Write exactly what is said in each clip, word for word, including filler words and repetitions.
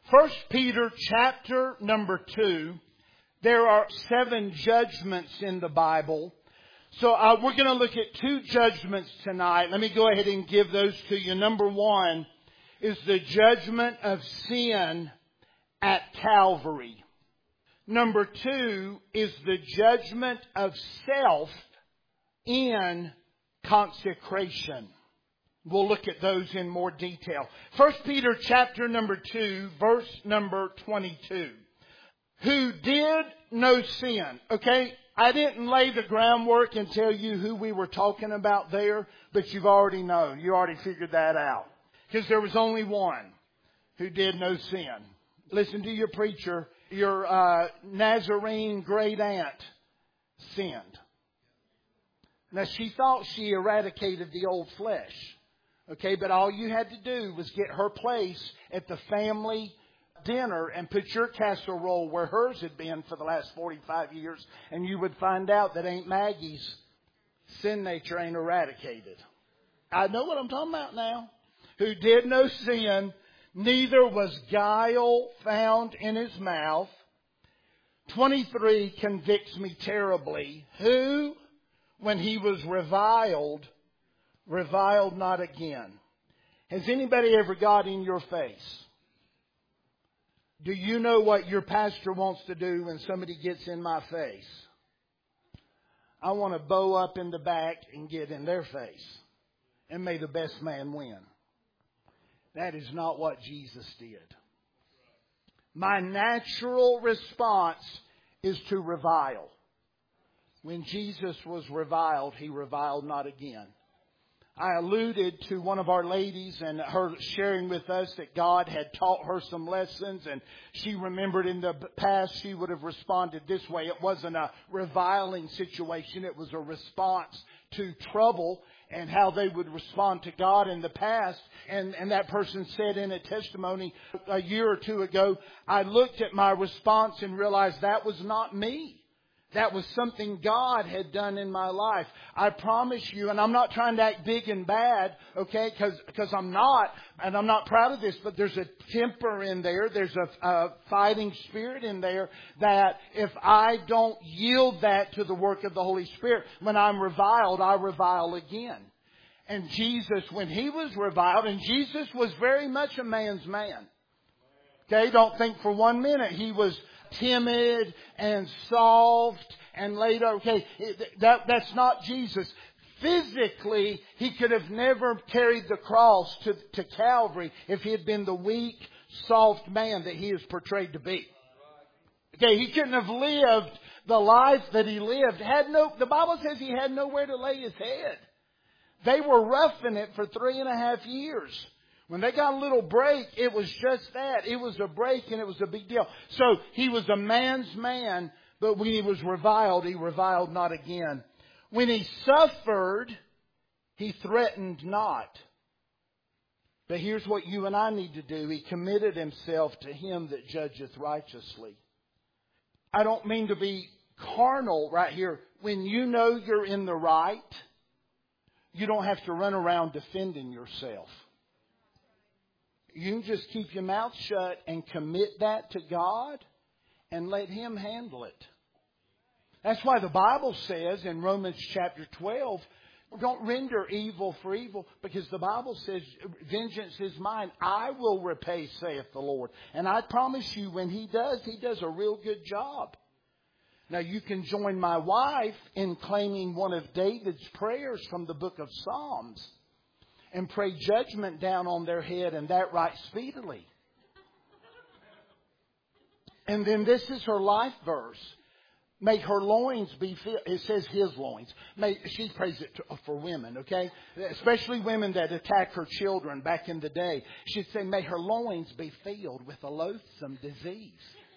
First Peter chapter number two. There are seven judgments in the Bible. So uh, we're going to look at two judgments tonight. Let me go ahead and give those to you. Number one is the judgment of sin at Calvary. Number two is the judgment of self in consecration. We'll look at those in more detail. First Peter chapter number two, verse number twenty-two. Who did no sin. Okay, I didn't lay the groundwork and tell you who we were talking about there, but you've already known. You already figured that out. Because there was only one who did no sin. Listen to your preacher. Your uh, Nazarene great aunt sinned. Now she thought she eradicated the old flesh. Okay, but all you had to do was get her place at the family dinner and put your casserole where hers had been for the last forty-five years, and you would find out that Aunt Maggie's sin nature ain't eradicated. I know what I'm talking about now. Who did no sin, neither was guile found in his mouth. twenty-three convicts me terribly. Who, when he was reviled, reviled not again. Has anybody ever got in your face? Do you know what your pastor wants to do when somebody gets in my face? I want to bow up in the back and get in their face. And may the best man win. That is not what Jesus did. My natural response is to revile. When Jesus was reviled, he reviled not again. I alluded to one of our ladies and her sharing with us that God had taught her some lessons, and she remembered in the past she would have responded this way. It wasn't a reviling situation. It was a response to trouble and how they would respond to God in the past. And, and that person said in a testimony a year or two ago, I looked at my response and realized that was not me. That was something God had done in my life. I promise you, and I'm not trying to act big and bad, okay, because because I'm not, and I'm not proud of this, but there's a temper in there, there's a, a fighting spirit in there, that if I don't yield that to the work of the Holy Spirit, when I'm reviled, I revile again. And Jesus, when he was reviled, and Jesus was very much a man's man. Okay, don't think for one minute he was timid and soft and laid over. Okay, that, that's not Jesus. Physically, he could have never carried the cross to, to Calvary if he had been the weak, soft man that he is portrayed to be. Okay, he couldn't have lived the life that he lived. Had no, the Bible says he had nowhere to lay his head. They were roughing it for three and a half years. When they got a little break, it was just that. It was a break and it was a big deal. So he was a man's man, but when he was reviled, he reviled not again. When he suffered, he threatened not. But here's what you and I need to do. He committed himself to him that judgeth righteously. I don't mean to be carnal right here. When you know you're in the right, you don't have to run around defending yourself. You can just keep your mouth shut and commit that to God and let him handle it. That's why the Bible says in Romans chapter twelve, don't render evil for evil, because the Bible says, vengeance is mine. I will repay, saith the Lord. And I promise you, when he does, he does a real good job. Now, you can join my wife in claiming one of David's prayers from the book of Psalms and pray judgment down on their head, and that right speedily. And then this is her life verse. May her loins be filled. It says his loins. May, she prays it to, for women, okay? Especially women that attack her children back in the day. She'd say, may her loins be filled with a loathsome disease.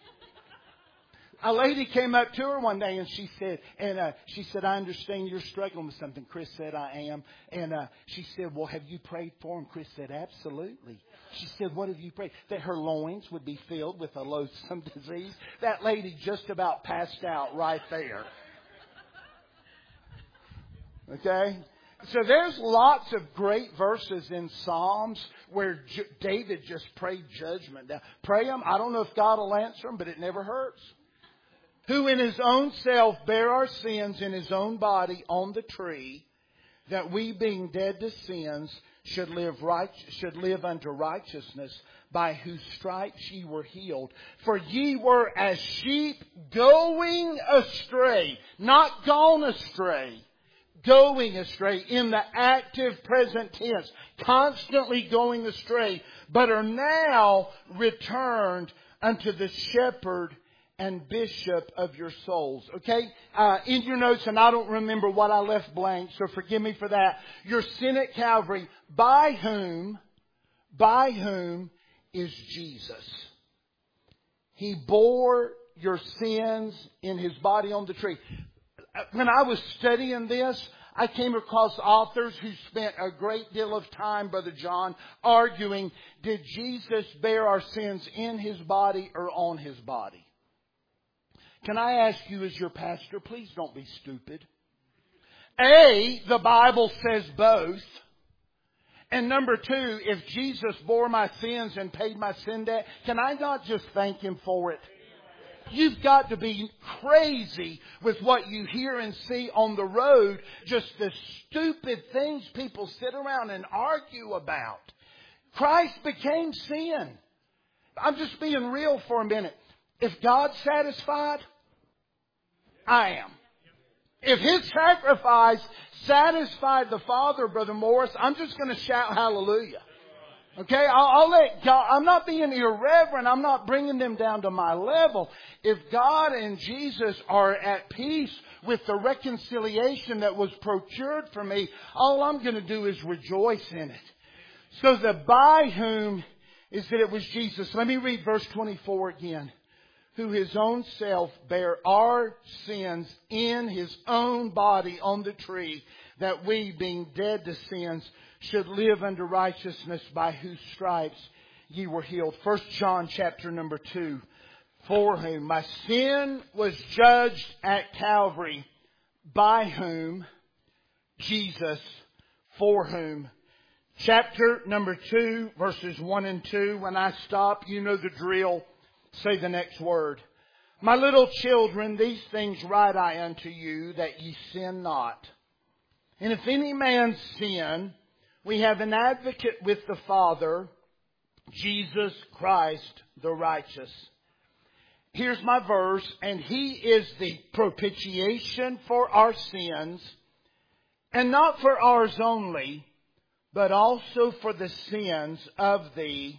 A lady came up to her one day and she said, and uh, she said, I understand you're struggling with something. Chris said, I am. And uh, she said, well, have you prayed for him? Chris said, absolutely. She said, what have you prayed? That her loins would be filled with a loathsome disease. That lady just about passed out right there. Okay? So there's lots of great verses in Psalms where J- David just prayed judgment down. Pray them. I don't know if God will answer them, but it never hurts. Who in His own self bare our sins in His own body on the tree, that we being dead to sins should live right, should live unto righteousness, by whose stripes ye were healed. For ye were as sheep going astray, not gone astray. Going astray in the active present tense, constantly going astray, but are now returned unto the shepherd and bishop of your souls. Okay? Uh, in your notes, and I don't remember what I left blank, so forgive me for that. Your sin at Calvary, by whom, by whom is Jesus. He bore your sins in His body on the tree. When I was studying this, I came across authors who spent a great deal of time, Brother John, arguing, did Jesus bear our sins in His body or on His body? Can I ask you as your pastor, please don't be stupid. A, the Bible says both. And number two, if Jesus bore my sins and paid my sin debt, can I not just thank Him for it? You've got to be crazy with what you hear and see on the road. Just the stupid things people sit around and argue about. Christ became sin. I'm just being real for a minute. If God's satisfied, I am. If His sacrifice satisfied the Father, Brother Morris, I'm just going to shout hallelujah. Okay, I'll, I'll let God, I'm not being irreverent. I'm not bringing them down to my level. If God and Jesus are at peace with the reconciliation that was procured for me, all I'm going to do is rejoice in it. So the by whom is that it was Jesus. Let me read verse twenty-four again. Who His own self bare our sins in His own body on the tree, that we, being dead to sins, should live unto righteousness, by whose stripes ye were healed. First John chapter number two. For whom my sin was judged at Calvary, by whom Jesus, for whom. Chapter number two, verses one and two. When I stop, you know the drill. Say the next word. My little children, these things write I unto you, that ye sin not. And if any man sin, we have an advocate with the Father, Jesus Christ the righteous. Here's my verse. And He is the propitiation for our sins, and not for ours only, but also for the sins of the...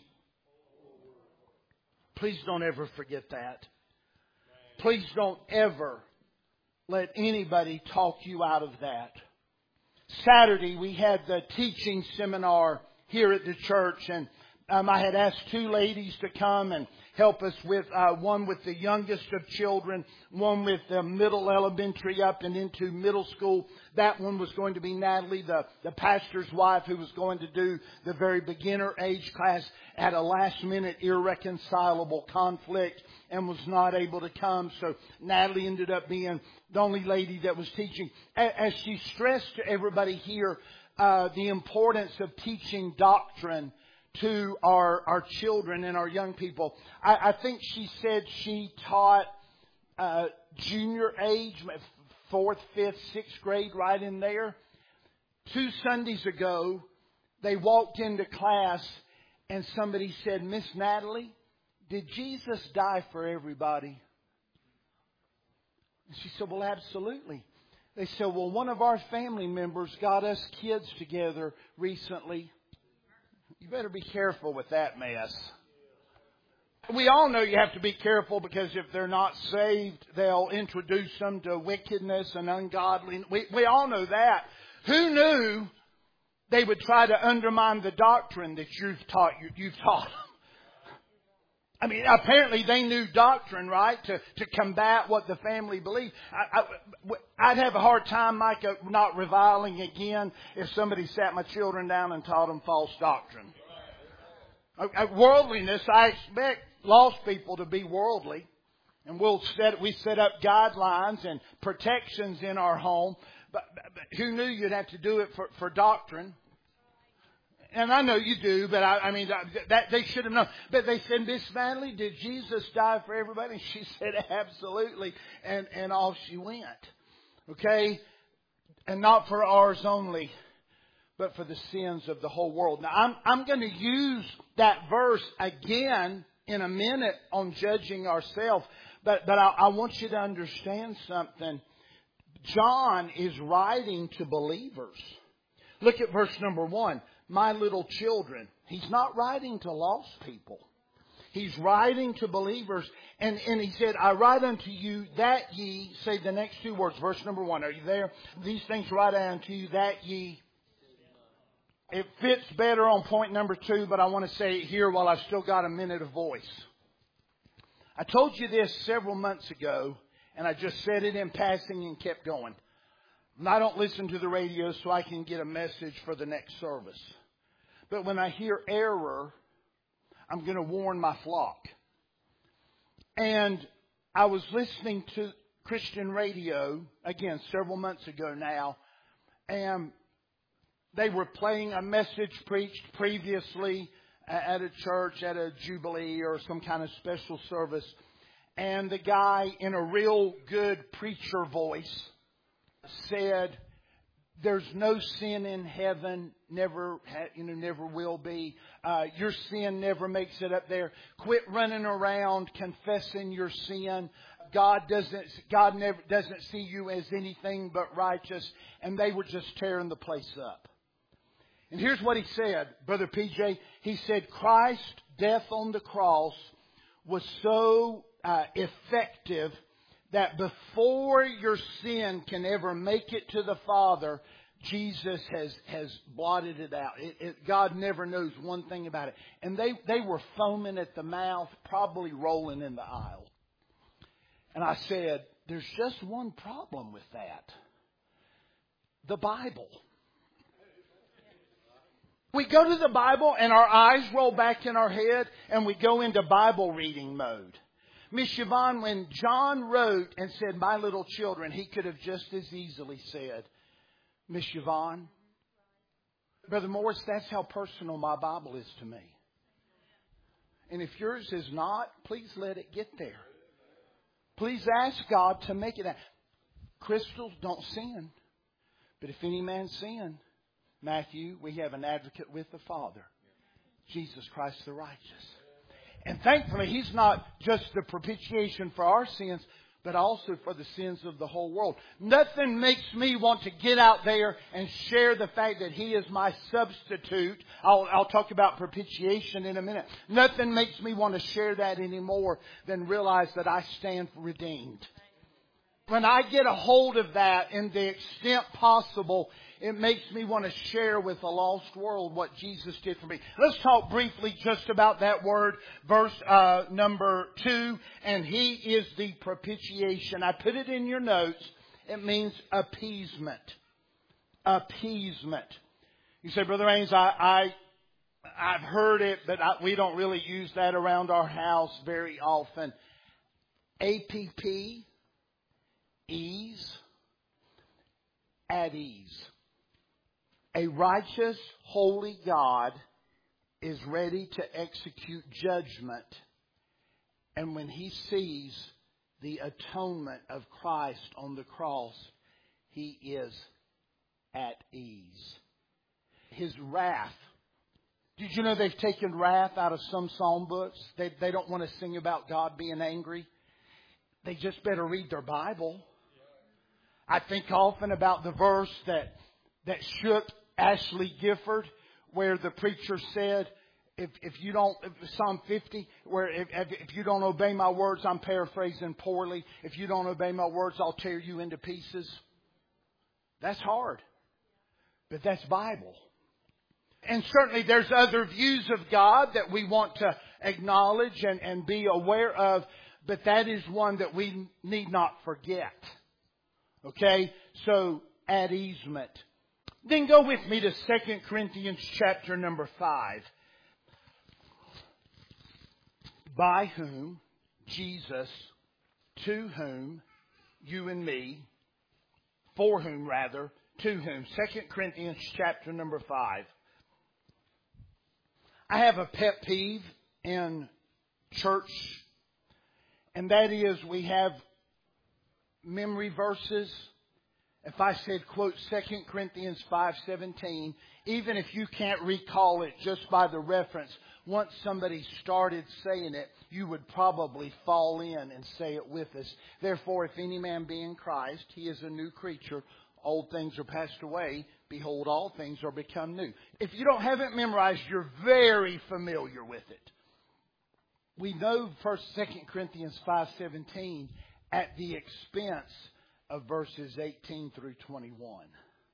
Please don't ever forget that. Please don't ever let anybody talk you out of that. Saturday, we had the teaching seminar here at the church, and um, I had asked two ladies to come and help us with, uh, one with the youngest of children, one with the middle elementary up and into middle school. That one was going to be Natalie, the, the pastor's wife, who was going to do the very beginner age class, had a last minute irreconcilable conflict and was not able to come. So Natalie ended up being the only lady that was teaching. As she stressed to everybody here, uh, the importance of teaching doctrine to our, our children and our young people. I, I think she said she taught uh, junior age, fourth, fifth, sixth grade, right in there. Two Sundays ago, they walked into class and somebody said, Miss Natalie, did Jesus die for everybody? And she said, well, absolutely. They said, well, one of our family members got us kids together recently. You better be careful with that mess. We all know you have to be careful, because if they're not saved, they'll introduce them to wickedness and ungodliness. We, we all know that. Who knew they would try to undermine the doctrine that you've taught, you've taught them? I mean, apparently they knew doctrine, right, to, to combat what the family believed. I, I, I'd have a hard time, Micah, not reviling again if somebody sat my children down and taught them false doctrine. Uh, worldliness, I expect lost people to be worldly. And we'll set, we set up guidelines and protections in our home. But, but who knew you'd have to do it for, for doctrine? And I know you do, but I, I mean, that they should have known. But they said, Miss Manley, did Jesus die for everybody? And she said, absolutely. And, and off she went. Okay? And not for ours only, but for the sins of the whole world. Now, I'm, I'm going to use that verse again in a minute on judging ourselves. But, but I, I want you to understand something. John is writing to believers. Look at verse number one. My little children. He's not writing to lost people. He's writing to believers. And, and he said, I write unto you that ye, say the next two words, verse number one. Are you there? These things write unto you that ye. It fits better on point number two, but I want to say it here while I've still got a minute of voice. I told you this several months ago, and I just said it in passing and kept going. And I don't listen to the radio so I can get a message for the next service. But when I hear error, I'm going to warn my flock. And I was listening to Christian radio, again, several months ago now, and they were playing a message preached previously at a church, at a jubilee or some kind of special service. And the guy, in a real good preacher voice, said, there's no sin in heaven, never, you know, never will be. Uh, your sin never makes it up there. Quit running around confessing your sin. God doesn't, God never doesn't see you as anything but righteous. And they were just tearing the place up. And here's what he said, Brother P J. He said, Christ's death on the cross was so uh, effective that before your sin can ever make it to the Father, Jesus has, has blotted it out. It, it, God never knows one thing about it. And they, they were foaming at the mouth, probably rolling in the aisle. And I said, there's just one problem with that. The Bible. We go to the Bible and our eyes roll back in our head and we go into Bible reading mode. Miss Yvonne, when John wrote and said, my little children, he could have just as easily said, Miss Yvonne, Brother Morris, that's how personal my Bible is to me. And if yours is not, please let it get there. Please ask God to make it. Crystals don't sin. But if any man sin, Matthew, we have an advocate with the Father, Jesus Christ the righteous. And thankfully, He's not just the propitiation for our sins, but also for the sins of the whole world. Nothing makes me want to get out there and share the fact that He is my substitute. I'll, I'll talk about propitiation in a minute. Nothing makes me want to share that anymore than realize that I stand redeemed. When I get a hold of that in the extent possible, it makes me want to share with the lost world what Jesus did for me. Let's talk briefly just about that word, verse uh, number two. And He is the propitiation. I put it in your notes. It means appeasement. Appeasement. You say, Brother Ames, I, I, I've heard it, but I, we don't really use that around our house very often. A P P, ease, at ease. A righteous, holy God is ready to execute judgment. And when He sees the atonement of Christ on the cross, He is at ease. His wrath. Did you know they've taken wrath out of some psalm books? They, they don't want to sing about God being angry. They just better read their Bible. I think often about the verse that, that shook Ashley Gifford, where the preacher said, if, if you don't, Psalm fifty, where if, if you don't obey my words, I'm paraphrasing poorly. If you don't obey my words, I'll tear you into pieces. That's hard. But that's Bible. And certainly there's other views of God that we want to acknowledge and, and be aware of. But that is one that we need not forget. Okay? So, at easement. Then go with me to Second Corinthians chapter number five. By whom, Jesus, to whom, you and me, for whom rather, to whom. Second Corinthians chapter number five. I have a pet peeve in church, and that is we have memory verses. If I said, quote, Second Corinthians five seventeen, even if you can't recall it just by the reference, once somebody started saying it, you would probably fall in and say it with us. Therefore, if any man be in Christ, he is a new creature. Old things are passed away. Behold, all things are become new. If you don't have it memorized, you're very familiar with it. We know First, Second Corinthians five seventeen at the expense of verses eighteen through twenty-one.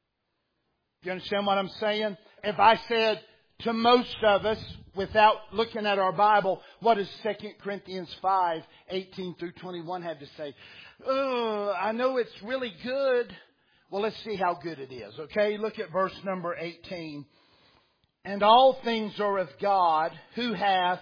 Do you understand what I'm saying? If I said to most of us, without looking at our Bible, what does Second Corinthians five eighteen through twenty-one have to say? Oh, I know it's really good. Well, let's see how good it is, okay? Look at verse number eighteen. And all things are of God, who hath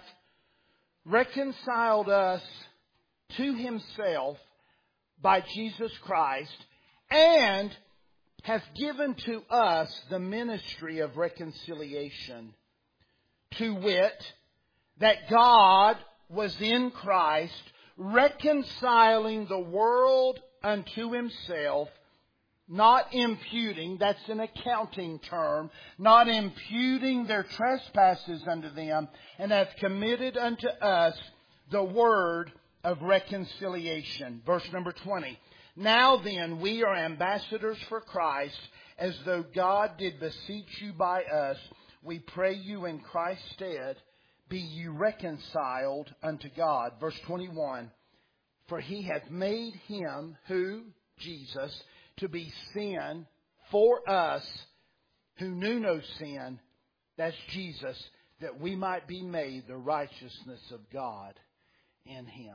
reconciled us to Himself by Jesus Christ, and hath given to us the ministry of reconciliation, to wit, that God was in Christ, reconciling the world unto Himself, not imputing, that's an accounting term, not imputing their trespasses unto them, and hath committed unto us the word of reconciliation. Verse number twenty. Now then, we are ambassadors for Christ, as though God did beseech you by us. We pray you in Christ's stead, be ye reconciled unto God. Verse twenty-one. For He hath made Him, who? Jesus, to be sin for us who knew no sin. That's Jesus, that we might be made the righteousness of God in Him.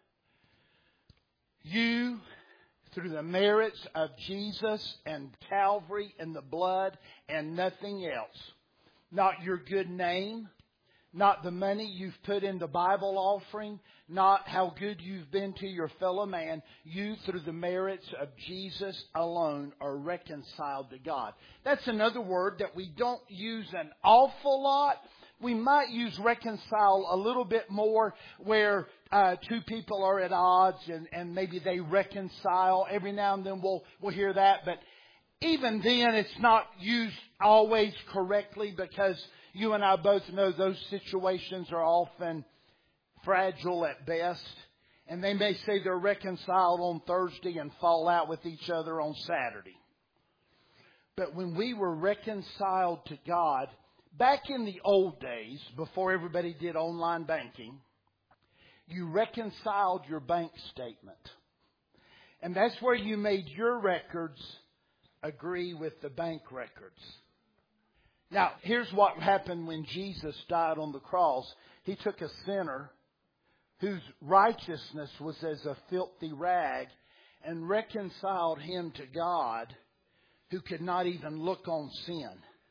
You, through the merits of Jesus and Calvary and the blood and nothing else, not your good name, not the money you've put in the Bible offering, not how good you've been to your fellow man. You, through the merits of Jesus alone, are reconciled to God. That's another word that we don't use an awful lot. We might use reconcile a little bit more where uh, two people are at odds and, and maybe they reconcile. Every now and then we'll, we'll hear that. But even then, it's not used always correctly, because you and I both know those situations are often fragile at best. And they may say they're reconciled on Thursday and fall out with each other on Saturday. But when we were reconciled to God, back in the old days, before everybody did online banking, you reconciled your bank statement. And that's where you made your records agree with the bank records. Now, here's what happened when Jesus died on the cross. He took a sinner whose righteousness was as a filthy rag and reconciled him to God, who could not even look on sin.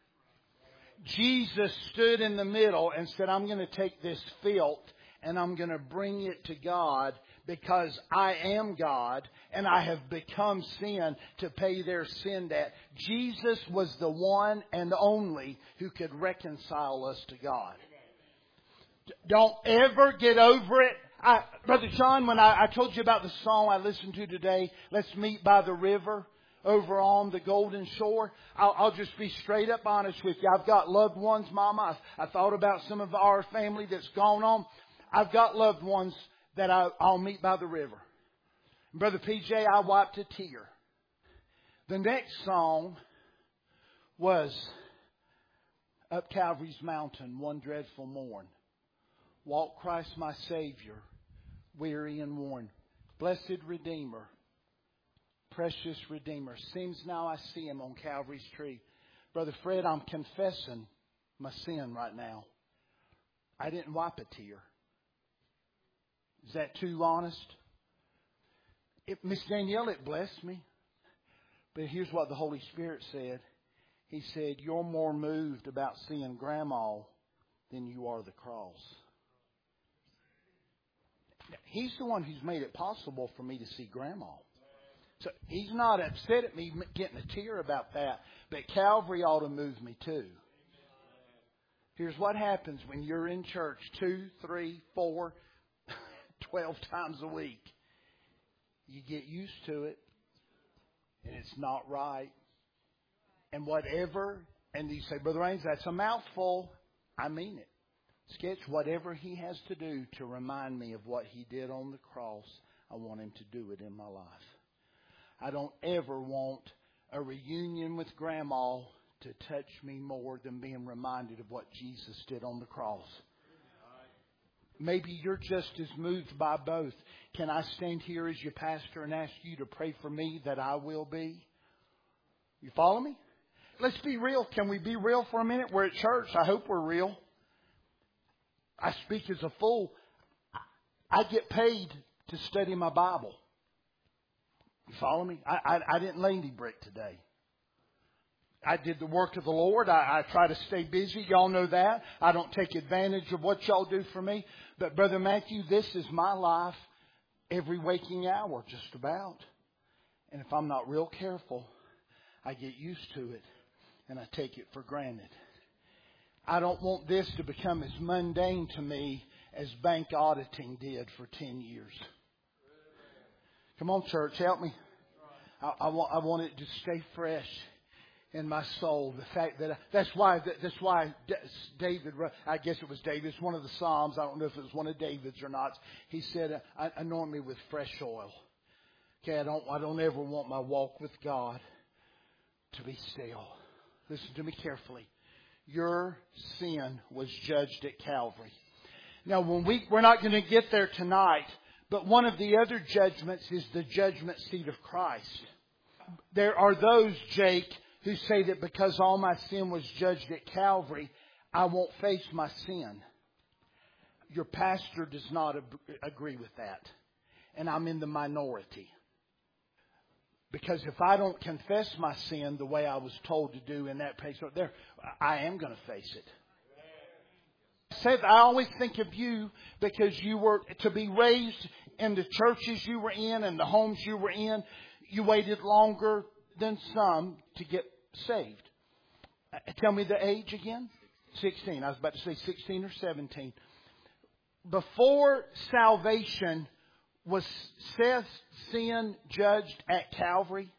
Jesus stood in the middle and said, I'm going to take this filth and I'm going to bring it to God, because I am God and I have become sin to pay their sin debt. Jesus was the one and only who could reconcile us to God. Don't ever get over it. I, Brother John, when I, I told you about the song I listened to today, Let's Meet by the River, over on the Golden Shore, I'll, I'll just be straight up honest with you. I've got loved ones, Mama. I, I thought about some of our family that's gone on. I've got loved ones that I, I'll meet by the river. Brother P J, I wiped a tear. The next song was Up Calvary's Mountain, One Dreadful Morn. Walk Christ my Savior, weary and worn. Blessed Redeemer, precious Redeemer. Seems now I see Him on Calvary's tree. Brother Fred, I'm confessing my sin right now. I didn't wipe a tear. Is that too honest? It, Miss Danielle, it blessed me. But here's what the Holy Spirit said. He said, you're more moved about seeing Grandma than you are the cross. He's the one who's made it possible for me to see Grandma. So he's not upset at me getting a tear about that. But Calvary ought to move me too. Here's what happens when you're in church two, three, four, twelve times a week. You get used to it. And it's not right. And whatever, and you say, Brother Raines, that's a mouthful. I mean it. Sketch whatever He has to do to remind me of what He did on the cross. I want Him to do it in my life. I don't ever want a reunion with Grandma to touch me more than being reminded of what Jesus did on the cross. Maybe you're just as moved by both. Can I stand here as your pastor and ask you to pray for me that I will be? You follow me? Let's be real. Can we be real for a minute? We're at church. I hope we're real. I speak as a fool. I get paid to study my Bible. You follow me? I, I, I didn't lay any brick today. I did the work of the Lord. I, I try to stay busy. Y'all know that. I don't take advantage of what y'all do for me. But Brother Matthew, this is my life every waking hour, just about. And if I'm not real careful, I get used to it and I take it for granted. I don't want this to become as mundane to me as bank auditing did for ten years. Come on, church, help me. I, I, want, I want it to stay fresh in my soul. The fact that I, that's why that's why David, I guess it was David, it's one of the Psalms. I don't know if it was one of David's or not. He said, "Anoint me with fresh oil." Okay, I don't I don't ever want my walk with God to be stale. Listen to me carefully. Your sin was judged at Calvary. Now, when we we're not going to get there tonight, but one of the other judgments is the judgment seat of Christ. There are those, Jake, who say that because all my sin was judged at Calvary, I won't face my sin. Your pastor does not ab- agree with that. And I'm in the minority. Because if I don't confess my sin the way I was told to do in that place right there, I am going to face it. Seth, I always think of you because you were to be raised in the churches you were in and the homes you were in. You waited longer than some to get saved. Uh, tell me the age again. sixteen. I was about to say sixteen or seventeen. Before salvation, was Seth's sin judged at Calvary?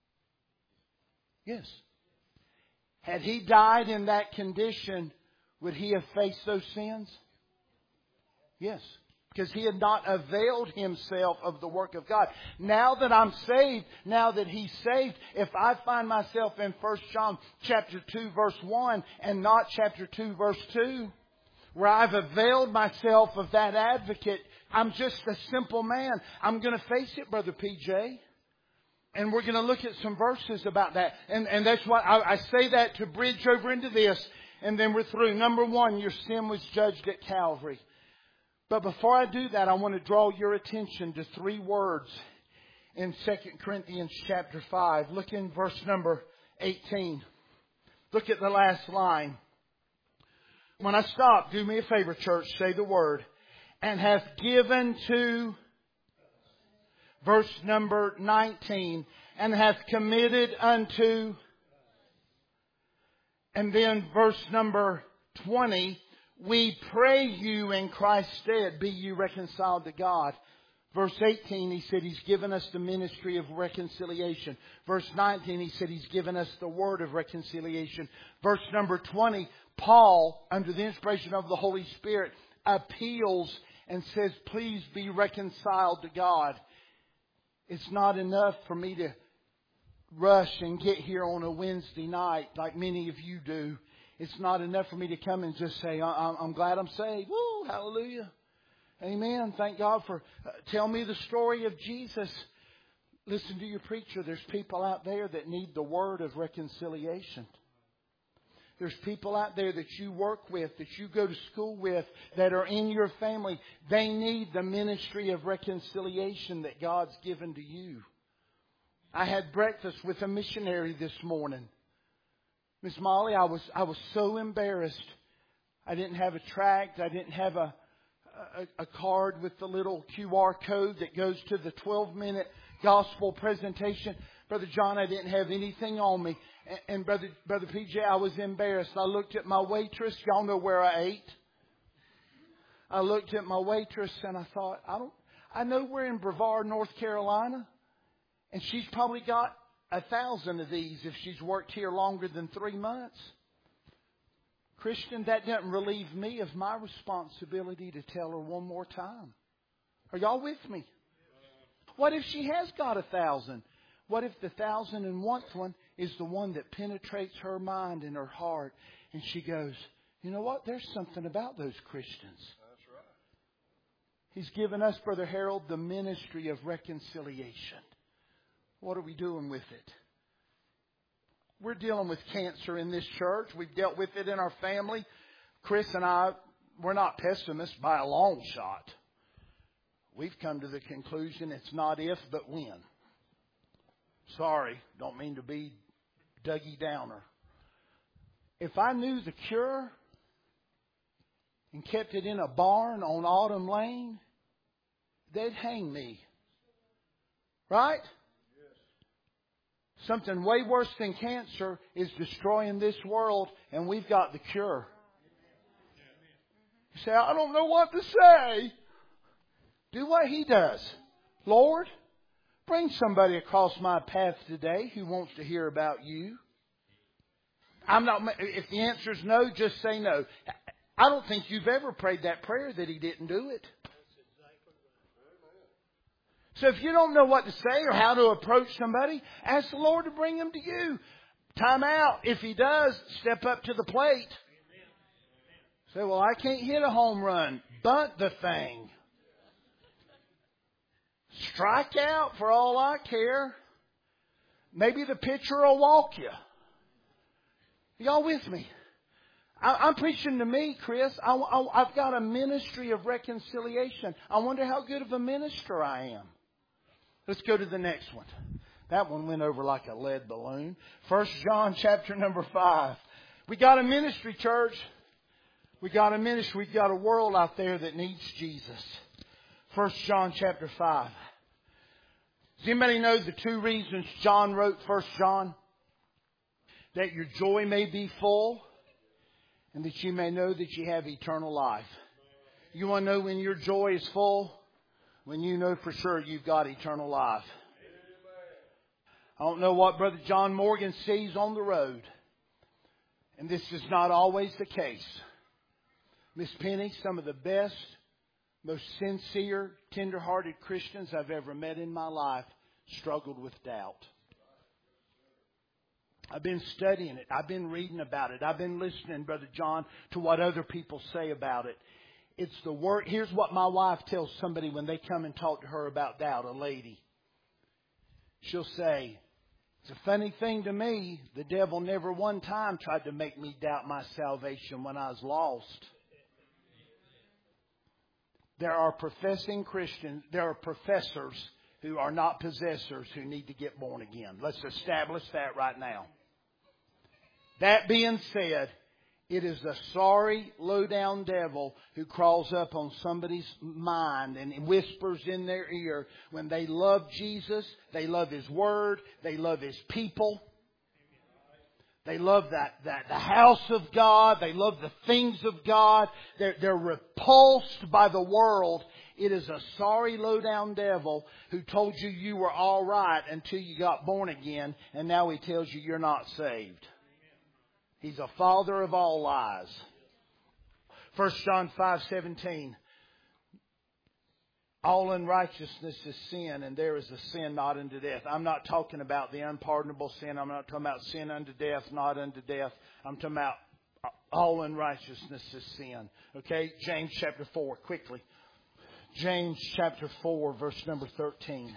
Yes. Had he died in that condition, would he have faced those sins? Yes. Because he had not availed himself of the work of God. Now that I'm saved, now that he's saved, if I find myself in First John chapter two verse one and not chapter two verse two, where I've availed myself of that advocate, I'm just a simple man. I'm going to face it, Brother P J. And we're going to look at some verses about that. And, and that's why I, I say that to bridge over into this. And then we're through. Number one, your sin was judged at Calvary. But before I do that, I want to draw your attention to three words in Second Corinthians chapter five. Look in verse number eighteen. Look at the last line. When I stop, do me a favor, church, say the word. And hath given to, verse number nineteen, and hath committed unto, and then verse number twenty, we pray you in Christ's stead, be you reconciled to God. Verse eighteen, he said he's given us the ministry of reconciliation. Verse nineteen, he said he's given us the word of reconciliation. Verse number twenty, Paul, under the inspiration of the Holy Spirit, appeals and says, please be reconciled to God. It's not enough for me to rush and get here on a Wednesday night like many of you do. It's not enough for me to come and just say, I'm glad I'm saved. Woo, hallelujah. Amen. Thank God for, uh, tell me the story of Jesus. Listen to your preacher. There's people out there that need the word of reconciliation. There's people out there that you work with, that you go to school with, that are in your family. They need the ministry of reconciliation that God's given to you. I had breakfast with a missionary this morning. Miss Molly, I was I was so embarrassed. I didn't have a tract. I didn't have a, a, a card with the little Q R code that goes to the twelve minute gospel presentation. Brother John, I didn't have anything on me. And, and Brother Brother P J, I was embarrassed. I looked at my waitress. Y'all know where I ate. I looked at my waitress and I thought, I don't, I know we're in Brevard, North Carolina. And she's probably got a thousand of these if she's worked here longer than three months. Christian, that doesn't relieve me of my responsibility to tell her one more time. Are y'all with me? What if she has got a thousand? What if the thousand and one one is the one that penetrates her mind and her heart? And she goes, you know what? There's something about those Christians. That's right. He's given us, Brother Harold, the ministry of reconciliation. What are we doing with it? We're dealing with cancer in this church. We've dealt with it in our family. Chris and I, we're not pessimists by a long shot. We've come to the conclusion it's not if, but when. Sorry, don't mean to be Dougie Downer. If I knew the cure and kept it in a barn on Autumn Lane, they'd hang me. Right? Something way worse than cancer is destroying this world, and we've got the cure. You say, I don't know what to say. Do what He does. Lord, bring somebody across my path today who wants to hear about You. I'm not. If the answer is no, just say no. I don't think you've ever prayed that prayer that He didn't do it. So if you don't know what to say or how to approach somebody, ask the Lord to bring them to you. Time out. If He does, step up to the plate. Say, well, I can't hit a home run. Bunt the thing. Strike out for all I care. Maybe the pitcher will walk you. Y'all with me? I, I'm preaching to me, Chris. I, I, I've got a ministry of reconciliation. I wonder how good of a minister I am. Let's go to the next one. That one went over like a lead balloon. First John chapter number five. We got a ministry, church. We got a ministry. We've got a world out there that needs Jesus. First John chapter five. Does anybody know the two reasons John wrote First John? That your joy may be full and that you may know that you have eternal life. You want to know when your joy is full? When you know for sure you've got eternal life. I don't know what Brother John Morgan sees on the road. And this is not always the case. Miss Penny, some of the best, most sincere, tender-hearted Christians I've ever met in my life struggled with doubt. I've been studying it. I've been reading about it. I've been listening, Brother John, to what other people say about it. It's the word. Here's what my wife tells somebody when they come and talk to her about doubt, a lady. She'll say, it's a funny thing to me. The devil never one time tried to make me doubt my salvation when I was lost. There are professing Christians, there are professors who are not possessors who need to get born again. Let's establish that right now. That being said, it is the sorry, low-down devil who crawls up on somebody's mind and whispers in their ear when they love Jesus, they love His Word, they love His people. They love that, that the house of God. They love the things of God. They're, they're repulsed by the world. It is a sorry, low-down devil who told you you were all right until you got born again, and now he tells you you're not saved. He's a father of all lies. First John five seventeen. All unrighteousness is sin, and there is a sin not unto death. I'm not talking about the unpardonable sin. I'm not talking about sin unto death, not unto death. I'm talking about all unrighteousness is sin. Okay, James chapter four, quickly. James chapter four, verse number thirteen.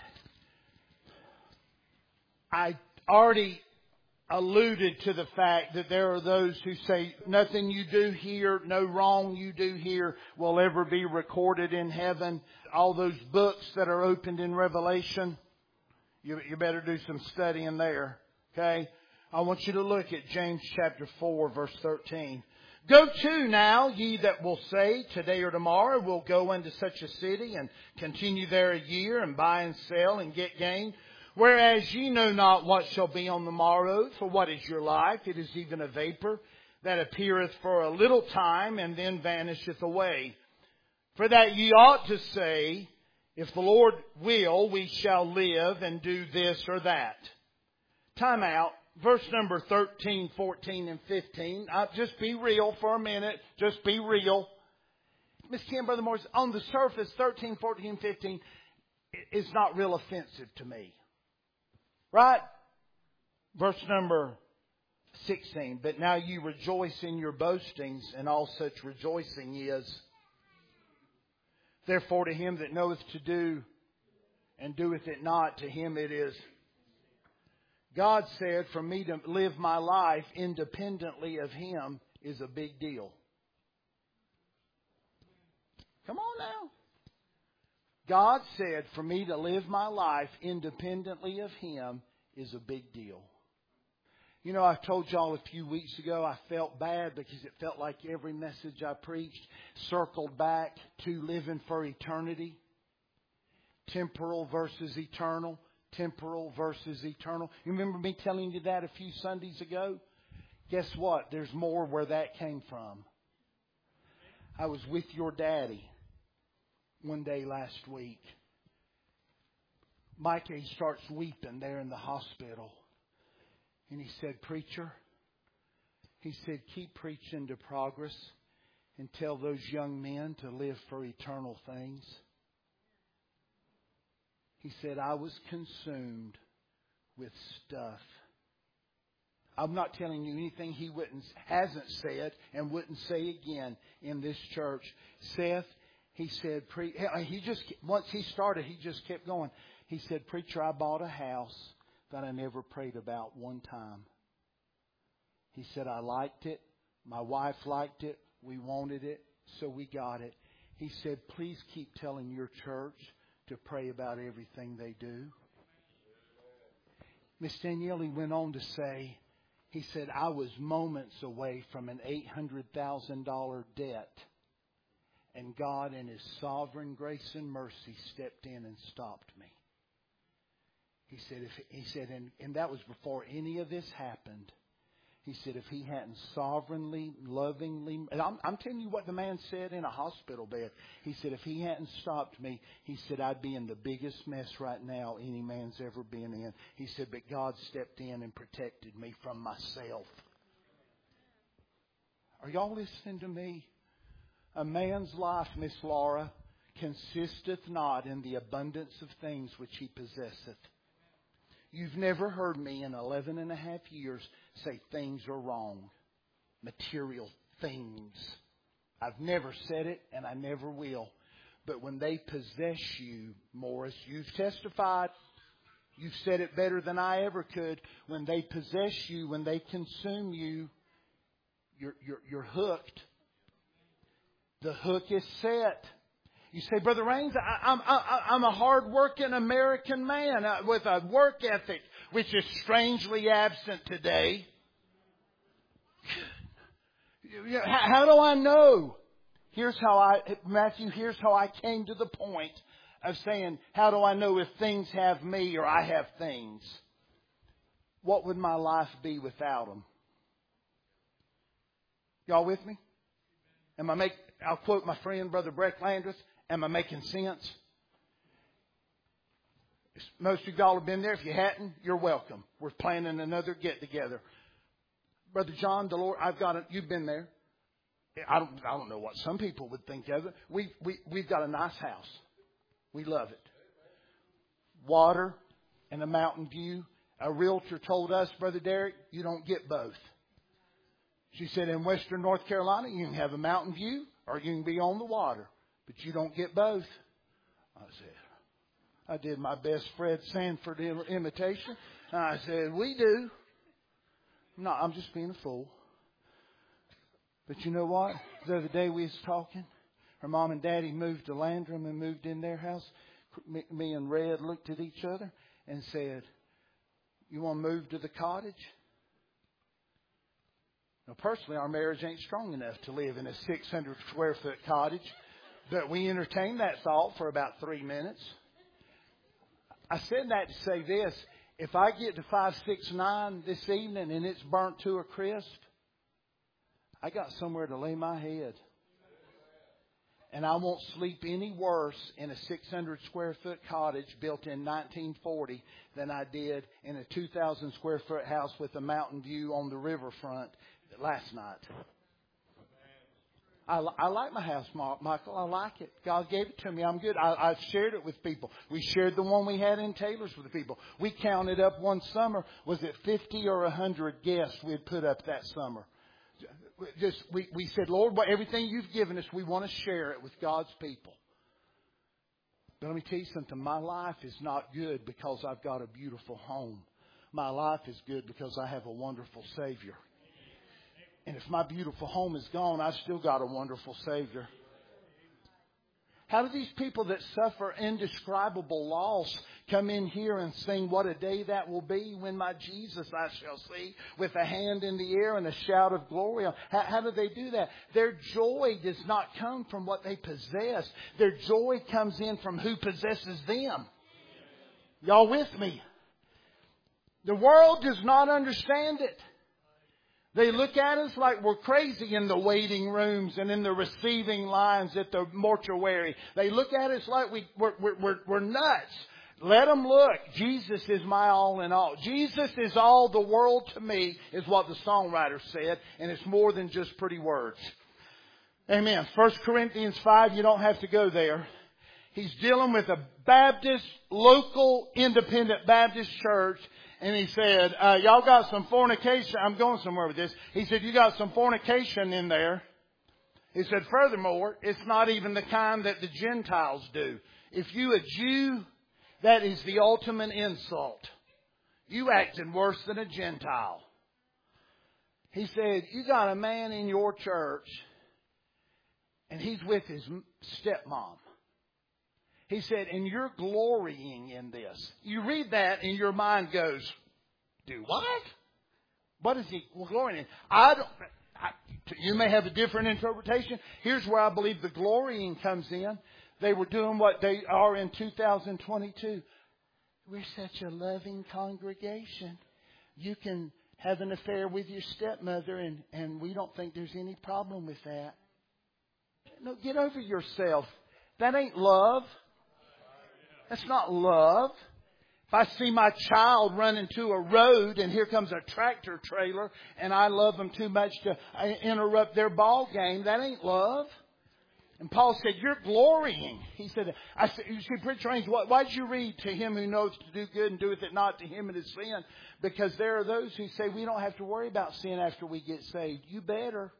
I already alluded to the fact that there are those who say nothing you do here, no wrong you do here will ever be recorded in heaven. All those books that are opened in Revelation, you, you better do some studying there. Okay? I want you to look at James chapter four, verse thirteen. Go to now, ye that will say, today or tomorrow we'll go into such a city and continue there a year and buy and sell and get gain. Whereas ye know not what shall be on the morrow, for what is your life? It is even a vapor that appeareth for a little time and then vanisheth away. For that ye ought to say, if the Lord will, we shall live and do this or that. Time out. Verse number thirteen, fourteen, and fifteen. Uh, just be real for a minute. Just be real. Miss Kim, Brother Morris, on the surface, thirteen, fourteen, fifteen is not real offensive to me. Right? Verse number sixteen. But now ye rejoice in your boastings, and all such rejoicing is. Therefore to him that knoweth to do and doeth it not, to him it is. God said for me to live my life independently of Him is a big deal. Come on now. God said for me to live my life independently of Him is a big deal. You know, I told y'all a few weeks ago I felt bad because it felt like every message I preached circled back to living for eternity. Temporal versus eternal. Temporal versus eternal. You remember me telling you that a few Sundays ago? Guess what? There's more where that came from. I was with your daddy one day last week. Micah, he starts weeping there in the hospital. And he said, preacher, he said, keep preaching to progress and tell those young men to live for eternal things. He said, I was consumed with stuff. I'm not telling you anything he wouldn't, hasn't said and wouldn't say again in this church. Seth, he said, pre, he just, once he started, he just kept going. He said, preacher, I bought a house that I never prayed about one time. He said, I liked it. My wife liked it. We wanted it. So we got it. He said, please keep telling your church to pray about everything they do. Miss Danielle, he went on to say, he said, I was moments away from an eight hundred thousand dollars debt. And God in His sovereign grace and mercy stepped in and stopped me. He said, if, he said, and, and that was before any of this happened. He said, if He hadn't sovereignly, lovingly, and I'm, I'm telling you what the man said in a hospital bed. He said, if He hadn't stopped me, he said, I'd be in the biggest mess right now any man's ever been in. He said, but God stepped in and protected me from myself. Are y'all listening to me? A man's life, Miss Laura, consisteth not in the abundance of things which he possesseth. You've never heard me in eleven and a half years say things are wrong. Material things. I've never said it and I never will. But when they possess you, Morris, you've testified. You've said it better than I ever could. When they possess you, when they consume you, you're, you're, you're hooked. The hook is set. You say, Brother Raines, I, I'm, I, I'm a hard-working American man uh, with a work ethic which is strangely absent today. How, how do I know? Here's how I, Matthew, here's how I came to the point of saying, how do I know if things have me or I have things? What would my life be without them? Y'all with me? Am I make? I'll quote my friend, Brother Breck Landreth. Am I making sense? Most of y'all have been there. If you hadn't, you're welcome. We're planning another get-together. Brother John, Delore, I've got it. You've been there. I don't, I don't know what some people would think of it. We, we, we've got a nice house. We love it. Water and a mountain view. A realtor told us, Brother Derek, you don't get both. She said, in Western North Carolina, you can have a mountain view or you can be on the water. But you don't get both. I said, I did my best Fred Sanford imitation. I said, we do. No, I'm just being a fool. But you know what? The other day we was talking. Her mom and daddy moved to Landrum and moved in their house. Me and Red looked at each other and said, you want to move to the cottage? Now, personally, our marriage ain't strong enough to live in a six hundred square foot cottage, but we entertained that thought for about three minutes. I said that to say this. If I get to five six nine this evening and it's burnt to a crisp, I got somewhere to lay my head. And I won't sleep any worse in a six hundred square foot cottage built in nineteen forty than I did in a two thousand square foot house with a mountain view on the riverfront last night. I, I like my house, Michael. I like it. God gave it to me. I'm good. I, I've shared it with people. We shared the one we had in Taylor's with the people. We counted up one summer. Was it fifty or one hundred guests we had put up that summer? Just we, we said, Lord, everything you've given us, we want to share it with God's people. But let me tell you something. My life is not good because I've got a beautiful home. My life is good because I have a wonderful Savior. And if my beautiful home is gone, I've still got a wonderful Savior. How do these people that suffer indescribable loss come in here and sing, what a day that will be when my Jesus I shall see, with a hand in the air and a shout of glory? How, how do they do that? Their joy does not come from what they possess. Their joy comes in from who possesses them. Y'all with me? The world does not understand it. They look at us like we're crazy in the waiting rooms and in the receiving lines at the mortuary. They look at us like we, we're, we're, we're nuts. Let them look. Jesus is my all in all. Jesus is all the world to me, is what the songwriter said. And it's more than just pretty words. Amen. First Corinthians five, you don't have to go there. He's dealing with a Baptist, local, independent Baptist church. And he said, uh, y'all got some fornication. I'm going somewhere with this. He said, you got some fornication in there. He said, furthermore, it's not even the kind that the Gentiles do. If you a Jew, that is the ultimate insult. You acting worse than a Gentile. He said, you got a man in your church and he's with his stepmom. He said, and you're glorying in this. You read that and your mind goes, do what? What is he glorying in? I don't, I, you may have a different interpretation. Here's where I believe the glorying comes in. They were doing what they are in two thousand twenty-two. We're such a loving congregation. You can have an affair with your stepmother and, and we don't think there's any problem with that. No, get over yourself. That ain't love. That's not love. If I see my child run into a road and here comes a tractor trailer and I love them too much to interrupt their ball game, that ain't love. And Paul said, you're glorying. He said, I said, you see, Preacher Raines, why did you read to him who knows to do good and doeth it not, to him it is sin? Because there are those who say we don't have to worry about sin after we get saved. You better.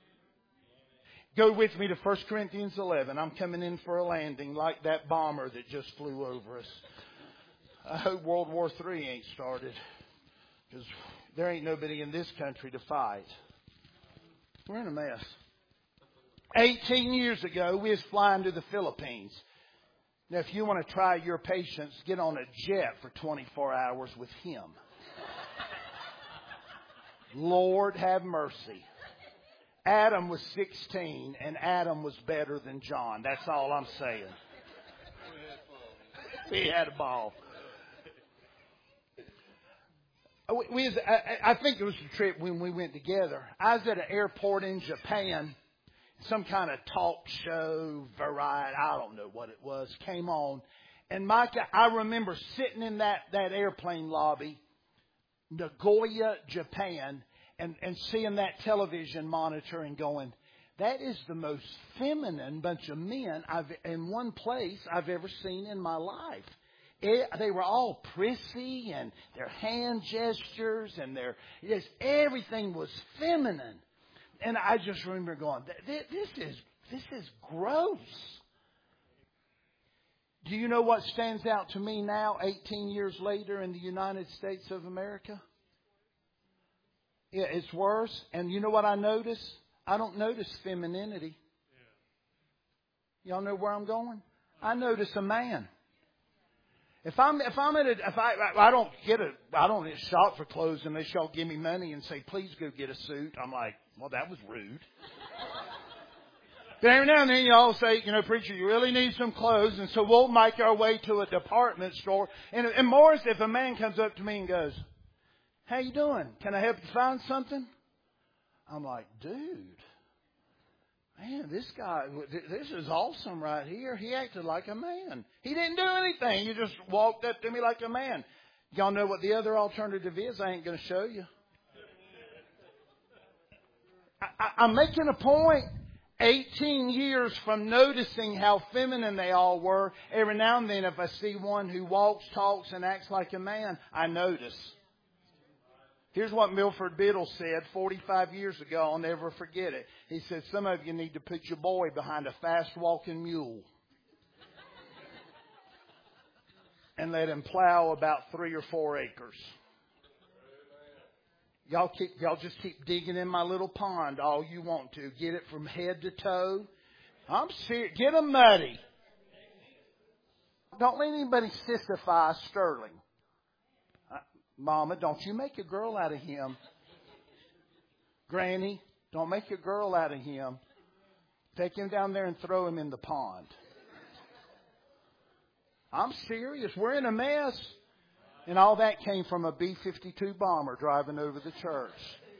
Go with me to First Corinthians eleven. I'm coming in for a landing like that bomber that just flew over us. I hope World War Three ain't started, because there ain't nobody in this country to fight. We're in a mess. eighteen years ago, we was flying to the Philippines. Now, if you want to try your patience, get on a jet for twenty-four hours with him. Lord have mercy. Adam was sixteen, and Adam was better than John. That's all I'm saying. We had a ball. We, we was, I, I think it was a trip when we went together. I was at an airport in Japan. Some kind of talk show, variety, I don't know what it was, came on. And Mike, I remember sitting in that, that airplane lobby, Nagoya, Japan, and, and seeing that television monitor and going, that is the most feminine bunch of men I've in one place I've ever seen in my life. It, they were all prissy, and their hand gestures and their just everything was feminine. And I just remember going, this is this is gross. Do you know what stands out to me now, eighteen years later, in the United States of America? Yeah, it's worse. And you know what I notice? I don't notice femininity. Y'all know where I'm going? I notice a man. If I'm if I'm at a if I I don't get a I don't shop for clothes unless y'all give me money and say please go get a suit. I'm like, well, that was rude. But every now and then y'all say, you know, preacher, you really need some clothes, and so we'll make our way to a department store. And, and Morris, if a man comes up to me and goes, "How you doing? Can I help you find something?" I'm like, dude, man, this guy, this is awesome right here. He acted like a man. He didn't do anything. He just walked up to me like a man. Y'all know what the other alternative is? I ain't going to show you. I, I, I'm making a point. eighteen years from noticing how feminine they all were, every now and then if I see one who walks, talks, and acts like a man, I notice. Here's what Milford Biddle said forty-five years ago. I'll never forget it. He said, some of you need to put your boy behind a fast-walking mule and let him plow about three or four acres. Y'all keep, y'all just keep digging in my little pond all you want to. Get it from head to toe. I'm serious. Get them muddy. Don't let anybody sissifies Sterling. Uh, Mama, don't you make a girl out of him. Granny, don't make a girl out of him. Take him down there and throw him in the pond. I'm serious. We're in a mess. And all that came from a B fifty-two bomber driving over the church.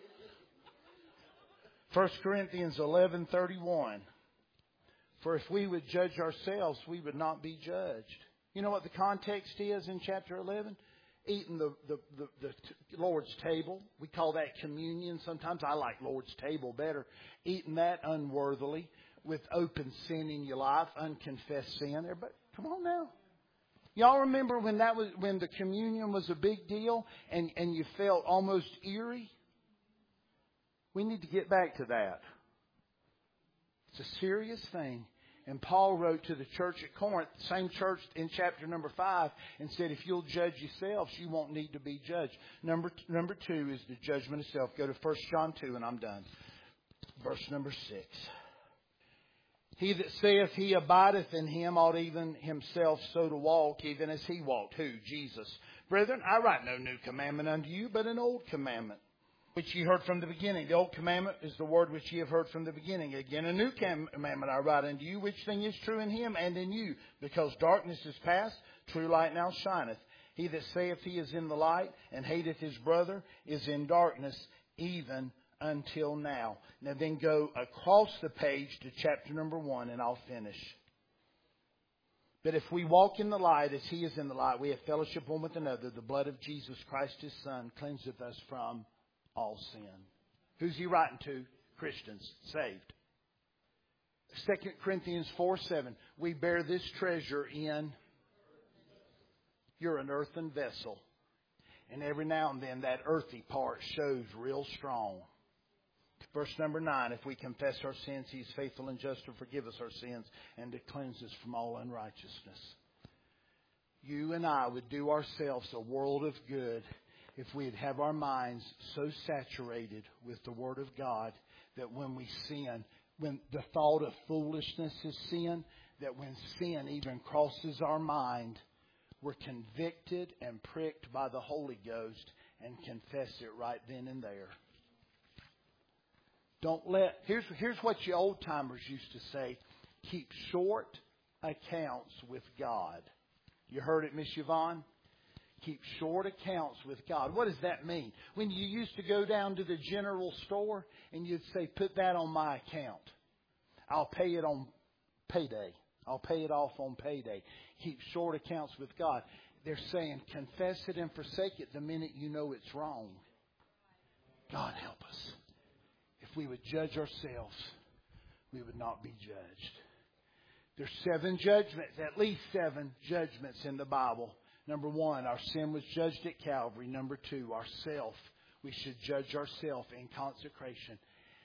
First Corinthians eleven thirty-one. For if we would judge ourselves, we would not be judged. You know what the context is in chapter eleven? Eating the, the, the, the Lord's table. We call that communion. Sometimes I like Lord's table better. Eating that unworthily with open sin in your life, unconfessed sin. Everybody, come on now. Y'all remember when that was when the communion was a big deal and, and you felt almost eerie? We need to get back to that. It's a serious thing. And Paul wrote to the church at Corinth, same church in chapter number five, and said, if you'll judge yourselves, you won't need to be judged. Number, number two is the judgment of self. Go to First John two and I'm done. Verse number six. He that saith he abideth in him ought even himself so to walk, even as he walked. Who? Jesus. Brethren, I write no new commandment unto you, but an old commandment, which ye heard from the beginning. The old commandment is the word which ye have heard from the beginning. Again, a new commandment I write unto you, which thing is true in him and in you. Because darkness is past, true light now shineth. He that saith he is in the light and hateth his brother is in darkness, even until now. Now then go across the page to chapter number one and I'll finish. But if we walk in the light as he is in the light, we have fellowship one with another. The blood of Jesus Christ his Son cleanseth us from all sin. Who's he writing to? Christians, saved. Second Corinthians four seven. We bear this treasure in. You're an earthen vessel. And every now and then that earthy part shows real strong. Verse number nine, if we confess our sins, he is faithful and just to forgive us our sins and to cleanse us from all unrighteousness. You and I would do ourselves a world of good if we'd have our minds so saturated with the Word of God that when we sin, when the thought of foolishness is sin, that when sin even crosses our mind, we're convicted and pricked by the Holy Ghost and confess it right then and there. Don't let, here's, here's what you old timers used to say, keep short accounts with God. You heard it, Miss Yvonne? Keep short accounts with God. What does that mean? When you used to go down to the general store and you'd say, put that on my account. I'll pay it on payday. I'll pay it off on payday. Keep short accounts with God. They're saying, confess it and forsake it the minute you know it's wrong. God help us. If we would judge ourselves, we would not be judged. There's seven judgments, at least seven judgments in the Bible. Number one, our sin was judged at Calvary. Number two, ourself. We should judge ourselves in consecration.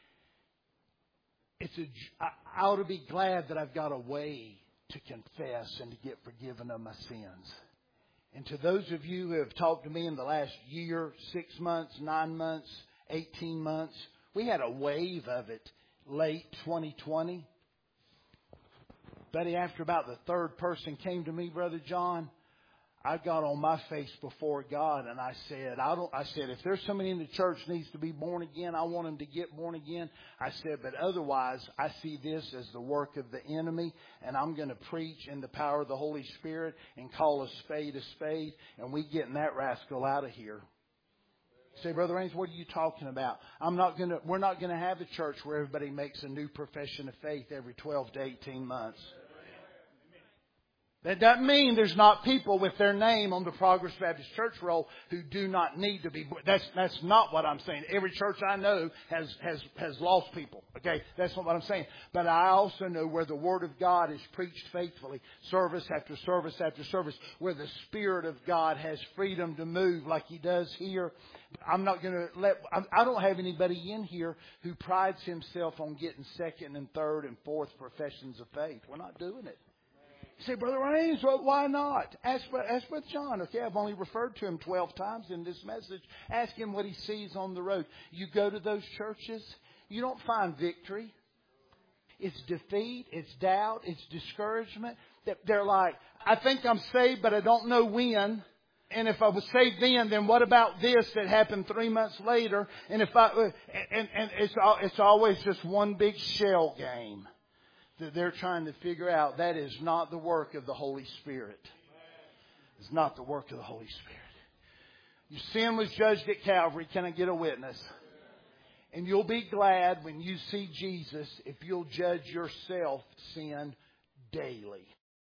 It's a, I ought to be glad that I've got a way to confess and to get forgiven of my sins. And to those of you who have talked to me in the last year, six months, nine months, eighteen months, we had a wave of it late twenty twenty. Buddy, after about the third person came to me, Brother John, I got on my face before God and I said, I don't, I said, if there's somebody in the church needs to be born again, I want them to get born again. I said, but otherwise, I see this as the work of the enemy, and I'm going to preach in the power of the Holy Spirit and call a spade a spade, and we getting that rascal out of here. You say, Brother Raines, what are you talking about? I'm not going to, we're not going to have a church where everybody makes a new profession of faith every twelve to eighteen months. That doesn't mean there's not people with their name on the Progress Baptist Church roll who do not need to be. That's that's not what I'm saying. Every church I know has has has lost people. Okay, that's not what I'm saying. But I also know where the Word of God is preached faithfully, service after service after service, where the Spirit of God has freedom to move like He does here. I'm not going to let. I don't have anybody in here who prides himself on getting second and third and fourth professions of faith. We're not doing it. You say, Brother Raines, well, why not? Ask, ask Brother John. Okay, I've only referred to him twelve times in this message. Ask him what he sees on the road. You go to those churches, you don't find victory. It's defeat, it's doubt, it's discouragement. They're like, I think I'm saved, but I don't know when. And if I was saved then, then what about this that happened three months later? And if I, and, and it's it's always just one big shell game that they're trying to figure out. That is not the work of the Holy Spirit. It's not the work of the Holy Spirit. Your sin was judged at Calvary. Can I get a witness? And you'll be glad when you see Jesus if you'll judge yourself sin daily.